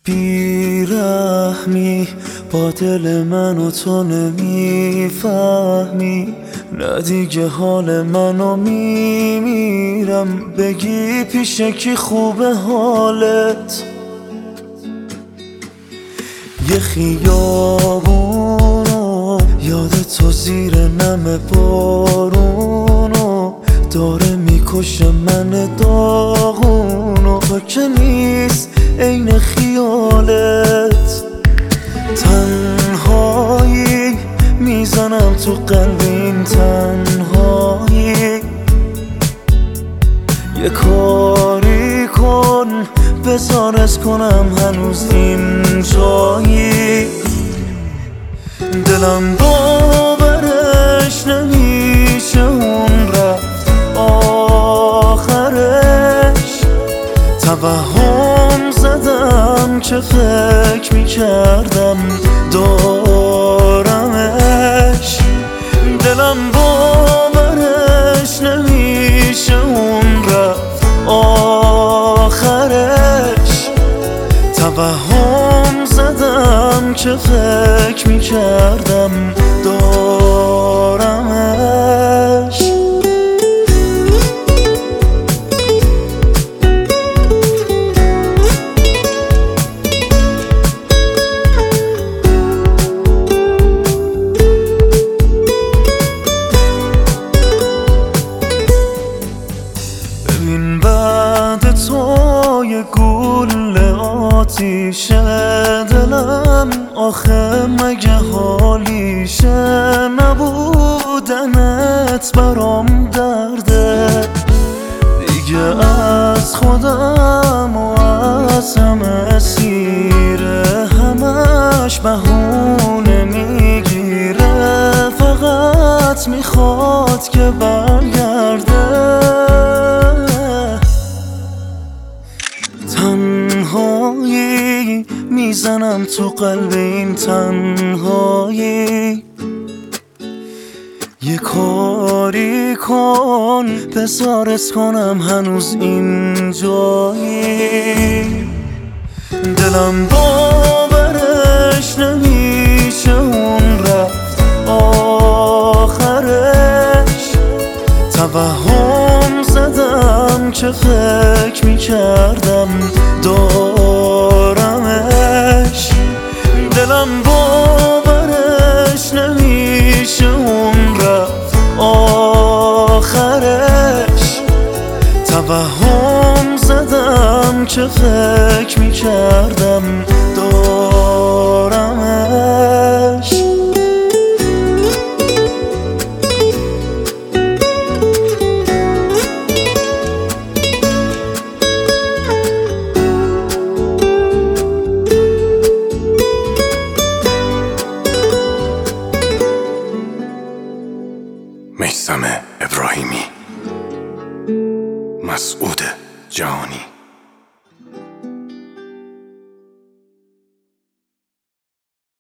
بیرحمی با دل من و تو نمیفهمی، نه دیگه حال منو میمیرم. بگی پیش کی خوبه حالت؟ یه خیابونو یاد تو زیر نم بارونو داره میکشه من داغونو. تو که نیست عین خیالت، تنهایی میزنم تو قلب این تنهایی. یه کاری کن بزارت کنم هنوز این جایی. دلم باورش نمیشه اون رفت آخرش. توهم زدم که فکر میکردم دارمش. دلم باورش نمیشه اون رفت آخرش. توهم زدم که فکر میکردم دارمش. ببین بعد تو یه گوله آتیشه دلم، آخه مگه حالیشه؟ نبودنت برام درده دیگه، از خودم و از همه سیره. همش بهونه میگیره، فقط میخواد که برگرده. تنهایی میزنم تو قلب این تنهایی. یه کاری کن بزارت کنم هنوز این جایی. دلم باورش نمیشه اون رفت آخرش. توهم زدم که فکر میکردم دارمش. دلم باورش نمیشه اون رفت آخرش. توهم زدم که فکر میکردم دارمش. میثم ابراهیمی، مسعود جهانی.